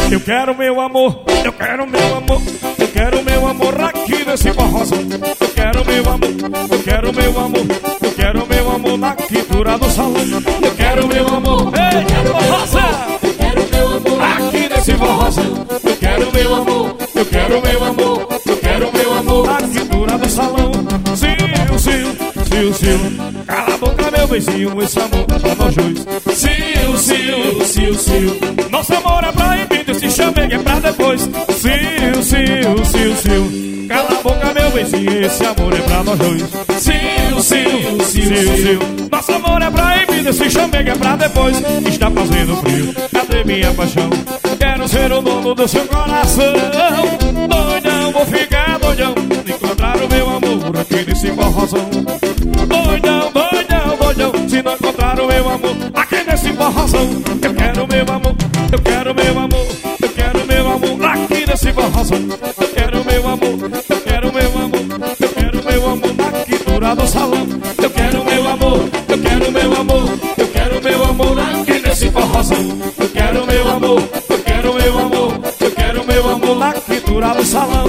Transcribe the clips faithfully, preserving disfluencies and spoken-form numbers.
Eu quero meu amor, eu quero meu amor, eu quero meu amor aqui nesse forrozão. Eu quero meu amor, eu quero meu amor, eu quero meu amor na quintura do salão. Eu quero meu amor, ei, quero forrozão. Eu quero meu amor aqui nesse forrozão. Eu quero meu amor, eu quero meu amor, eu quero meu amor na quintura do salão. Sil, sil, sil, sil, cala a boca meu beijinho, esse amor é nós dois. Sil, sil, sil, sil, nosso amor é proibido, esse chamego é pra depois. Sil, sil, sil, sil, cala a boca meu beijinho, esse amor é pra nós dois. Sil, sil, sil, sil, nosso amor é proibido, esse chamego é pra depois. Está fazendo frio, cadê minha paixão? Quero ser o dono do seu coração. Doidão, vou ficar doidão, encontrar o meu amor aqui nesse forrozão. Doidão, doidão, doidão, se não encontrar o meu amor aqui nesse forrozão. Eu quero meu amor, eu quero meu amor, eu quero meu amor aqui nesse forrozão. Eu quero meu amor, eu quero meu amor, eu quero meu amor na quintura do salão. Eu quero meu amor, eu quero meu amor, eu quero meu amor aqui nesse forrozão. Eu quero meu amor, eu quero meu amor, eu quero meu amor na quintura do salão.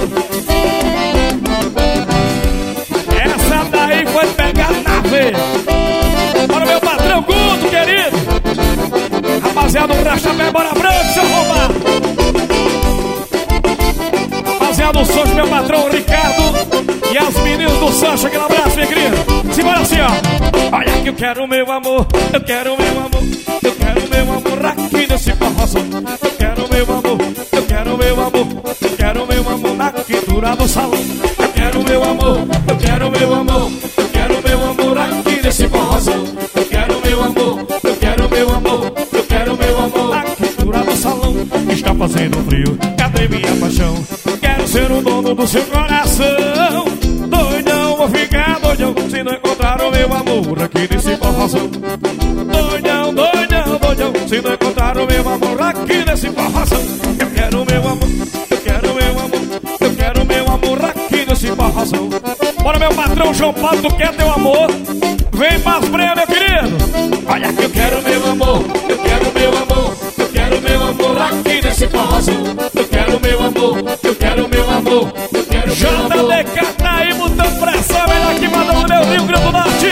Essa daí foi pegar na veia. Para o meu patrão Guto, querido. Rapaziada do Rachapé, bora branco, seu roubado. Rapaziada do Sancho, meu patrão Ricardo. E as meninas do Sancho, aquele abraço, minha querida. Simbora assim, ó. Olha que eu quero meu amor, eu quero meu amor, eu quero meu amor aqui nesse forrozão. Eu quero meu amor, eu quero meu amor, eu quero meu amor na quintura do salão. Eu quero meu amor, eu quero meu amor, eu quero meu amor aqui nesse forrozão. Eu quero meu amor, eu quero meu amor, eu quero meu amor na quintura do salão. Está fazendo frio, cadê minha paixão? Quero ser o dono do seu coração. Doidão, vou ficar doidão, se não encontrar o meu amor aqui nesse forrozão. Doidão, doidão, doidão, se não encontrar o meu amor aqui nesse forrozão. Eu quero meu amor, eu quero meu amor, eu quero meu amor aqui nesse forrozão. Bora meu patrão João Paulo, tu quer teu amor? Vem pras prêmios, meu querido. Olha que eu quero meu amor, eu quero meu amor, eu quero meu amor aqui nesse forrozão. Eu quero meu amor, eu quero meu amor, eu quero meu amor. J D K tá aí botando pressão, melhor que mandou no meu Rio Grande do Norte.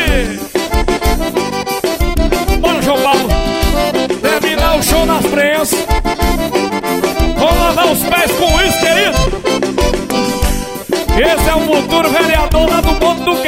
Bora João Paulo, terminar o show nas prêmios. Vamos lavar os pés com isso, querido. Esse é o futuro vereador lá do ponto do